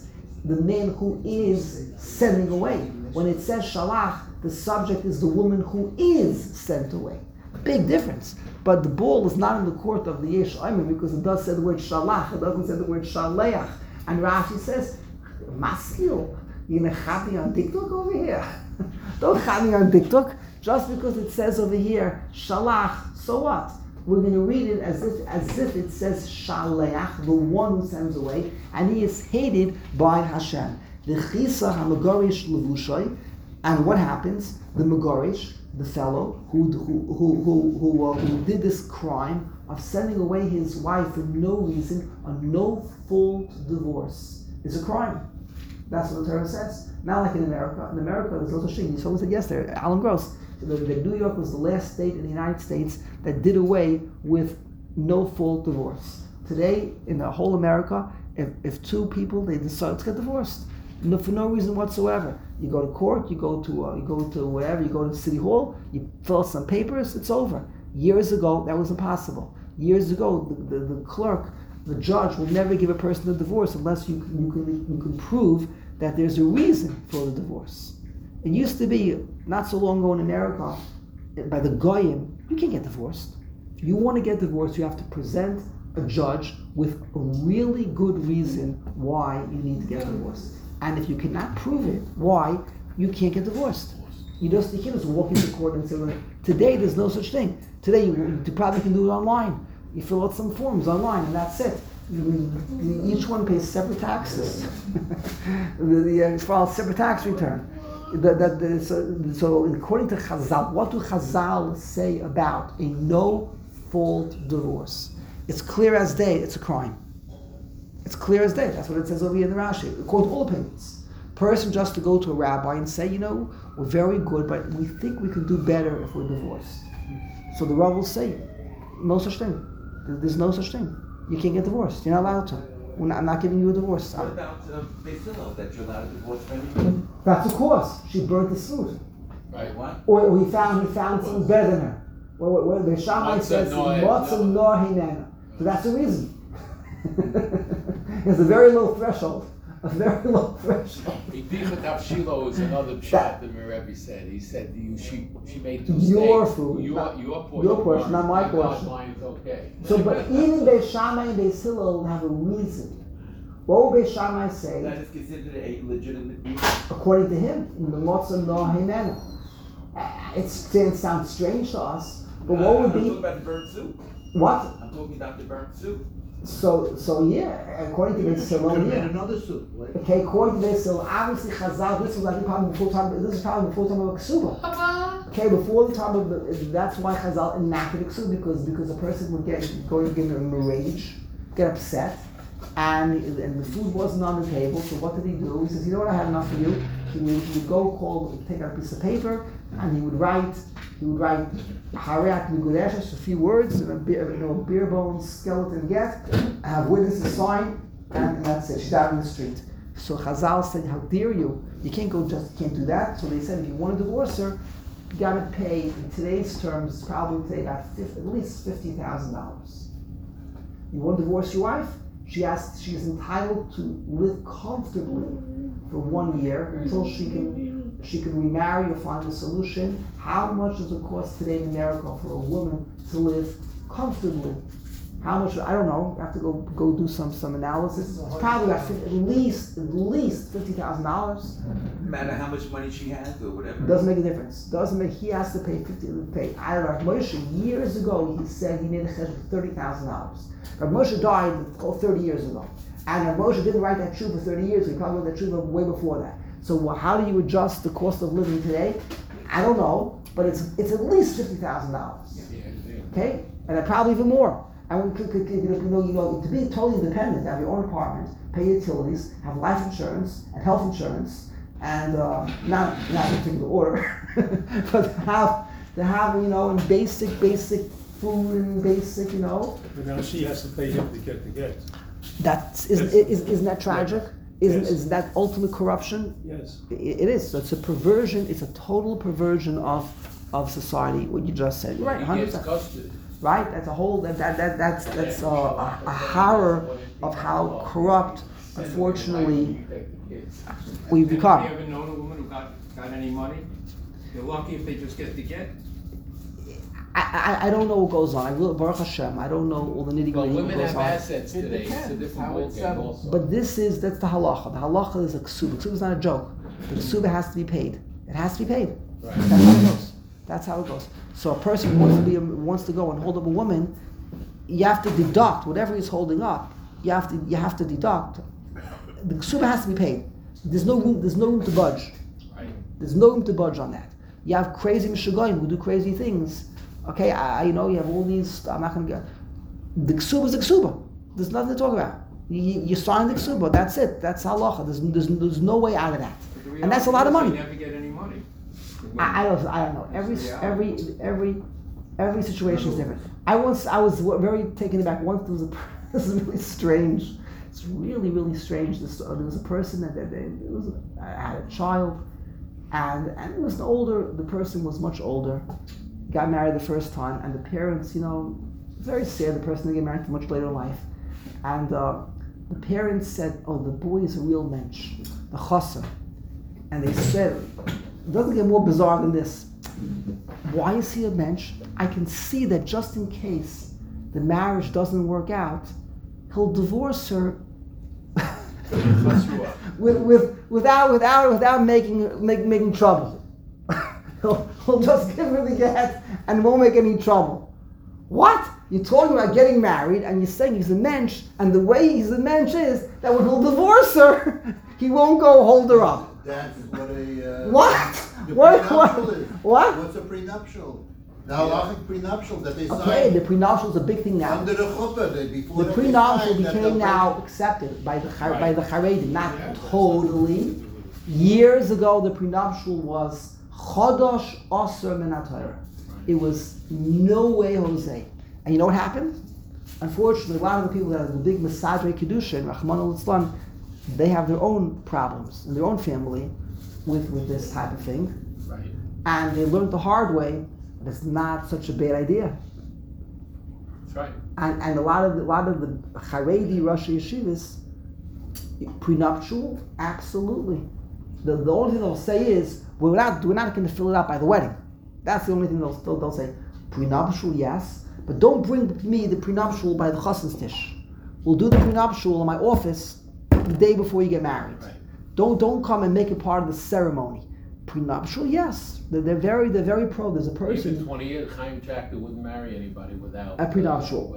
sending away. When it says shalach, the subject is the woman who is sent away. Big difference. But the ball is not in the court of the yesh oimim because it does say the word shalach, it doesn't say the word shaleach. And Rashi says, maskil, you're going to chat me on TikTok over here. Don't chat me on TikTok. Just because it says over here, shalach, so what? We're going to read it as if it says shaleach, the one who sends away, and he is hated by Hashem. The chisa hamagorish levushay, and what happens? The megorish, the fellow who did this crime of sending away his wife for no reason, a no-fault divorce, is a crime. That's what the Torah says. Not like in America. In America, there's also shame. Someone said yesterday, Alan Gross, that New York was the last state in the United States that did away with no-fault divorce. Today, in the whole America, if two people, they decide to get divorced, for no reason whatsoever. You go to court, you go to wherever, you go to City Hall, you fill out some papers, it's over. Years ago, that was impossible. Years ago, the clerk, the judge will never give a person a divorce unless you can prove that there's a reason for the divorce. It used to be, not so long ago in America, by the goyim, you can't get divorced. If you want to get divorced, you have to present a judge with a really good reason why you need to get divorced. And if you cannot prove it, why, you can't get divorced. You can't just walk into court and say, well, today there's no such thing. Today you probably can do it online. You fill out some forms online and that's it. Each one pays separate taxes. You file a separate tax return. So according to Chazal, what do Chazal say about a no-fault divorce? It's clear as day, it's a crime. It's clear as day. That's what it says over here in the Rashi. According to all opinions. Person just to go to a rabbi and say, we're very good, but we think we can do better if we're divorced. So the Rav will say, no such thing. There's no such thing. You can't get divorced. You're not allowed to. I'm not giving you a divorce.
What about Beis Hillel, that you're allowed to divorce for anything?
That's of course. She burnt the suit.
Right.
What?
Or he found someone better than her. Where the Shammai says, Motzim nor hinena. So that's the reason. There's a very low threshold. A very low threshold.
Bichat Avshilo is another pshat that Rebbe said. He said she made two
your
steaks.
food,
Your
portion, not my portion.
Mine is okay.
So, but even Beis Shammai and Beis Hillel have a reason. What will Beis Shammai say?
That is considered a legitimate reason.
According to him, in the Motzim no Hinena. It sounds strange to us, but what would
I'm
be?
talking about the burnt soup.
What?
I'm talking about the burnt soup.
So yeah, according to Beis Hillel, yeah.
Another soup. Right?
Okay, according to Beis Hillel, obviously Chazal, this was like probably before time. This is probably before time of Ksuba. Okay, before the time of that's why Chazal enacted Ksuba because a person would go and give him a rage, get upset, and the food wasn't on the table. So what did he do? He says, you know what? I had enough of you. He would take out a piece of paper, and he would write Hariat Migureshes, a few words, and a bare bones skeleton get, have witnesses sign, and that's it. She's out in the street. So Chazal said, how dare you? You can't do that. So they said, if you want to divorce her, you got to pay, in today's terms, probably say about at least $50,000. You want to divorce your wife? She is entitled to live comfortably for 1 year until she can remarry or find a solution. How much does it cost today in America for a woman to live comfortably? How much? I don't know. I have to go do some analysis. It's probably at least $50,000.
No matter how much money she has or whatever.
Doesn't make a difference. He has to pay I don't know. Moshe, years ago, he said he made a chesh of $30,000. Rav Moshe died 30 years ago, and Rav Moshe didn't write that tshuva 30 years ago. He probably wrote that tshuva way before that. So how do you adjust the cost of living today? I don't know, but it's at least $50,000. Okay, and probably even more. And to be totally independent, have your own apartment, pay utilities, have life insurance and health insurance, and not in particular order, but to have in basic food and basic
But now she has to pay him to get the get.
Isn't that tragic? Is that ultimate corruption?
Yes.
It is. So it's a perversion. It's a total perversion of society. What you just said. Right. 100%. Right. That's a whole. That's a horror of how corrupt, unfortunately, we've become.
Have you ever known a woman who got any money? They're lucky if they just get the get.
I don't know what goes on. Baruch Hashem, I don't know all the nitty gritty.
Women
goes
have
on.
assets today. It's a different ballgame also.
But that's the halacha. The halacha is a ksuba. Ksuba is not a joke. The ksuba has to be paid. It has to be paid.
Right.
That's how it goes. That's how it goes. So a person who wants to go and hold up a woman, you have to deduct whatever he's holding up. You have to deduct. The ksuba has to be paid. There's no room to budge.
Right.
There's no room to budge on that. You have crazy mishagoyim who do crazy things. Okay, you have all these. I'm not going to get. The ksuba is the ksuba. There's nothing to talk about. You sign the ksuba. That's it. That's halacha. There's no way out of that. And that's a lot of money.
You never get any money.
I don't know. Every situation is different. I was very taken aback. Once there was this is really strange. It's really, really strange. There was a person that had a child, and it was the person was much older, got married the first time, and the parents, very sad. The person didn't get married much later in life, and the parents said, "Oh, the boy is a real mensch, the chasser," and they said, it doesn't get more bizarre than this. Why is he a mensch? I can see that just in case the marriage doesn't work out, he'll divorce her without making trouble. he'll just give her the get and won't make any trouble. What? You're talking about getting married and you're saying he's a mensch, and the way he's a mensch is that when he'll divorce her, he won't go hold her up.
That's what a...
What?
The
What?
prenuptial is.
What?
What's a prenuptial? The halachic prenuptial that they
Okay,
sign
the prenuptial is a big thing now.
under the chuppah. Before
The
that they
prenuptial
sign that
became
they'll
now accepted by the Haredim, not totally. Years ago, the prenuptial was chodosh aser min haTorah. It was no way Jose. And you know what happened? Unfortunately, a lot of the people that are the big Masadrei Kedushin, Rachmana litzlan, they have their own problems in their own family with this type of thing.
Right.
And they learned the hard way that it's not such a bad idea.
That's right.
And a lot of the Haredi Rosh Yeshivas, prenuptial, absolutely. The only thing they'll say is we're not going to fill it out by the wedding. That's the only thing they'll say. Prenuptial, yes, but don't bring me the prenuptial by the chassan's tish. We'll do the prenuptial in my office the day before you get married.
Right.
Don't come and make it part of the ceremony. Prenuptial, yes, they're very pro. There's a person.
Even 20 years, Chaim Jacker wouldn't marry anybody without
a prenuptial.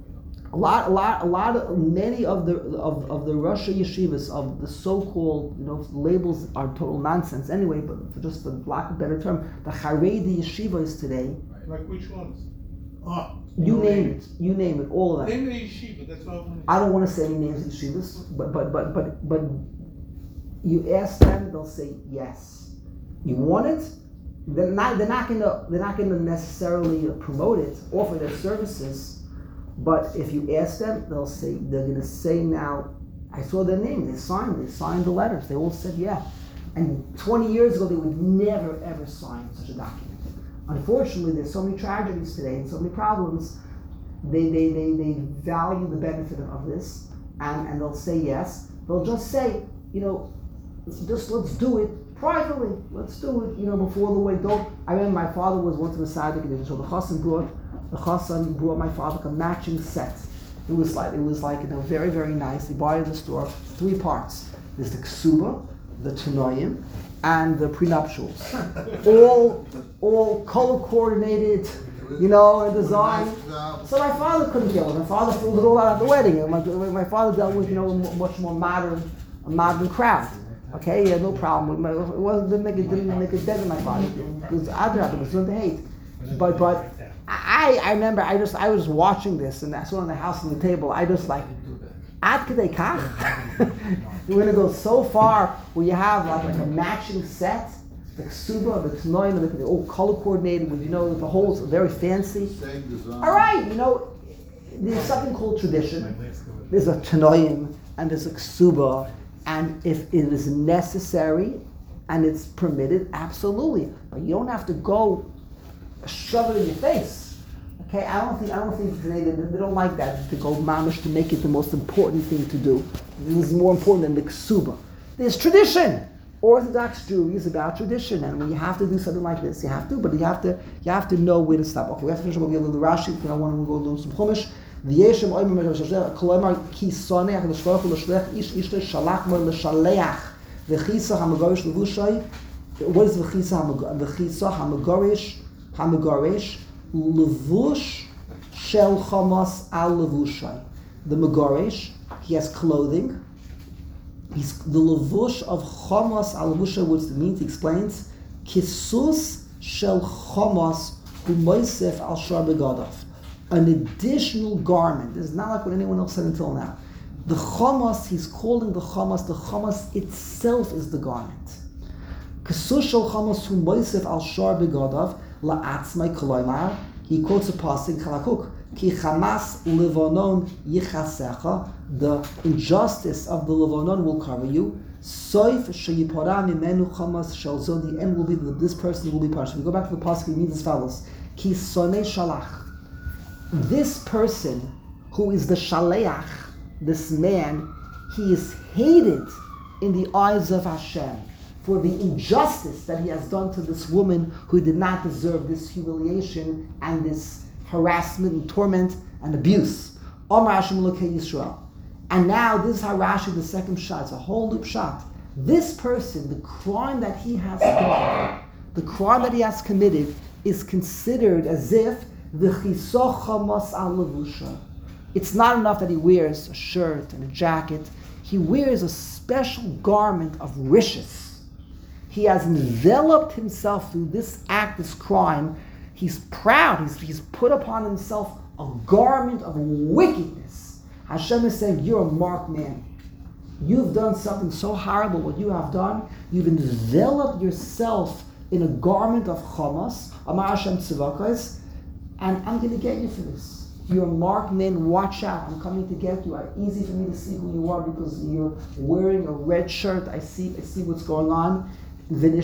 Many of the Rosh Yeshivas of the so-called labels are total nonsense anyway. But for just the lack of a better term, the Haredi Yeshivas today.
Like which ones?
You name it, all of them.
Name the yeshiva, that's what I want to
I don't want to say any names of yeshivas, but you ask them, they'll say yes. You want it? They're not gonna necessarily promote it, offer their services, but if you ask them, they're gonna say now, I saw their name, they signed the letters, they all said yeah. And 20 years ago, they would never ever sign such a document. Unfortunately, there's so many tragedies today and so many problems. They value the benefit of this, and they'll say yes. They'll just say, let's do it privately. Let's do it, before the way. I remember my father was once in a Sadik, so the Chassan brought my father a matching set. It was like very, very nice. He bought it in the store, 3 parts. There's the ksuba, the tanoim, and the prenuptials. all color coordinated, and designed. So my father couldn't deal with it. My father filled it all out at the wedding. And my father dealt with, a much more modern crowd. Okay, he had no problem with it. Didn't make a dent in my father. It was Adrab, it was doing the hate. But I remember I was watching this, and I saw on the house on the table. I just like, ad kedei kach. You're going to go so far where you have like a matching set, the ksuba, the tanoim, they're all color coordinated with the holes are very fancy.
Same design.
All right, there's something called tradition. There's a tanoim and there's a ksuba, and if it is necessary and it's permitted, absolutely. But you don't have to go shove it in your face. Okay, I don't think today they don't like that, to go mamish, to make it the most important thing to do. This is more important than the ksuba. There's tradition. Orthodox Jewry is about tradition, and when you have to do something like this, you have to, but you have to know where to stop. Okay, we have to finish up with the Rashi, because I want to go do some chumash. V'yeshem oimim kolomar ki soneh HaKadosh Baruch Hu l'shlech ish ishto shalach mo l'shaleach v'chisa hamagorish levushay. What is v'chisa hamagorish? Levush shel chamas al levushay. The Megorish, he has clothing. He's the levush of chamas al levushay, which means, he explains, kisus shel chamas hu moisef al shar begadav. An additional garment. This is not like what anyone else said until now. The chamas, he's calling the chamas itself is the garment. Kisus shel chamas hu moisef al shar begadav. La'atzmai koloimar, he quotes a pasuk Chalakuk, ki chamas levonon yichasecha, the injustice of the Levonon will cover you. Soif sheyipora mimenu chamas shel zon, the end will be that this person will be punished. If we go back to the pasuk, it means as follows: ki sonei shalach. This person who is the shaleach, this man, he is hated in the eyes of Hashem for the injustice that he has done to this woman who did not deserve this humiliation and this harassment and torment and abuse. Omar Hashem Elokei Yisrael. And now this is how Rashi, the second shot, it's a whole loop shot. This person, the crime that he has done, the crime that he has committed, is considered as if the chisoch chamas al levusha. It's not enough that he wears a shirt and a jacket. He wears a special garment of rishis. He has enveloped himself through this act, this crime. He's proud. He's put upon himself a garment of wickedness. Hashem is saying, you're a marked man. You've done something so horrible. What you have done, you've enveloped yourself in a garment of chamas, Amar Hashem tzivakos, and I'm going to get you for this. You're a marked man. Watch out. I'm coming to get you. It's easy for me to see who you are because you're wearing a red shirt. I see what's going on. Don't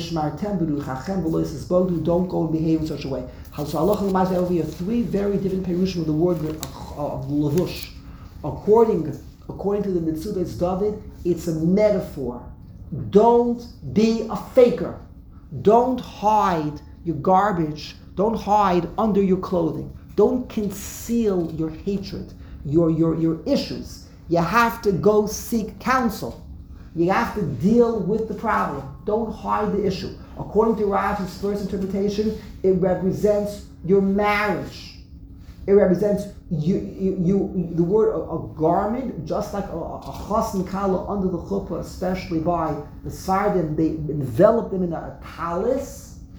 go and behave in such a way. So over here, 3 very different perushim of the word of levush. According to the Mitzudas David, it's a metaphor. Don't be a faker. Don't hide your garbage. Don't hide under your clothing. Don't conceal your hatred, your issues. You have to go seek counsel. You have to deal with the problem. Don't hide the issue. According to Rashi's first interpretation, it represents your marriage. It represents you. The word a garment, just like a chas and kala under the chuppah, especially by the Sardim, they envelop them in a talis.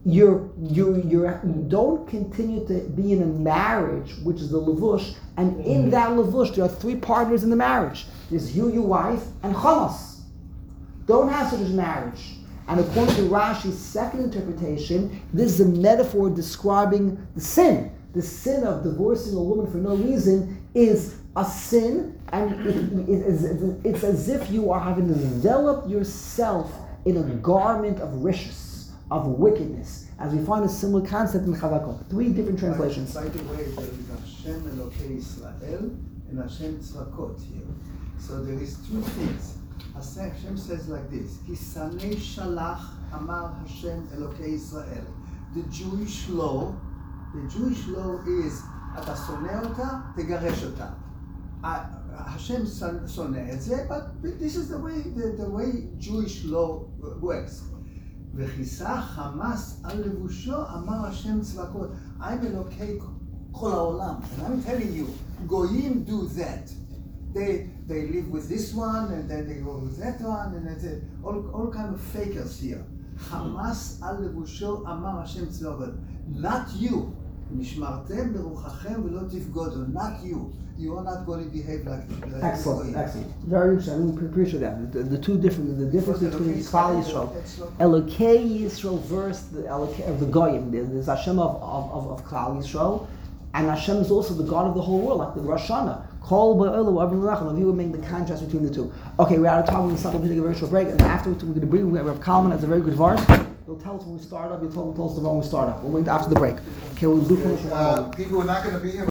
you don't continue to be in a marriage, which is the levush, and in that levush there are three partners in the marriage. There's you, your wife, and chalas. Don't have such a marriage. And according to Rashi's second interpretation, this is a metaphor describing the sin. The sin of divorcing a woman for no reason is a sin, and it's as if you are having enveloped yourself in a garment of rishus, of wickedness, as we find a similar concept in Chavakot. Three different translations.
By the way, there is Hashem Elokei Israel and Hashem Tzvakot here. So there is two things. Hashem says like this: Kisanei Shalach Amar Hashem Elokei Israel. The Jewish law is אתה שונא אותה, תגרש אותה. Hashem שונא את זה, but this is the way Jewish law works. וכיסה חמאס על לבושו, אמר השם צבקות, I'm אלוקי כל העולם. And I'm telling you, goyim do that. They live with this one, and then they go with that one, and that's it. All kind of fakers here. חמאס על לבושו, אמר השם צבקות. Not you. נשמרתם ברוחכם ולא תבגודו. Not you. You are not going to behave like this.
Excellent. Very interesting. I appreciate that. The difference between Klal Yisrael, Elokei Yisrael versus the Elokei of the Goyim. There's Hashem of Klal Yisrael, and Hashem is also the God of the whole world, like the Rosh Hashanah. Kol ba'olu avrim l'racham. You would make the contrast between the two. Okay, we're out of time. We're going to stop and take a very short break, and afterwards we're going to bring. We have Kalman has a very good verse. He'll tell us when we start up. He'll tell us the when we start up. We'll wait after the break. Okay, we'll do finish.
People are not going to be here.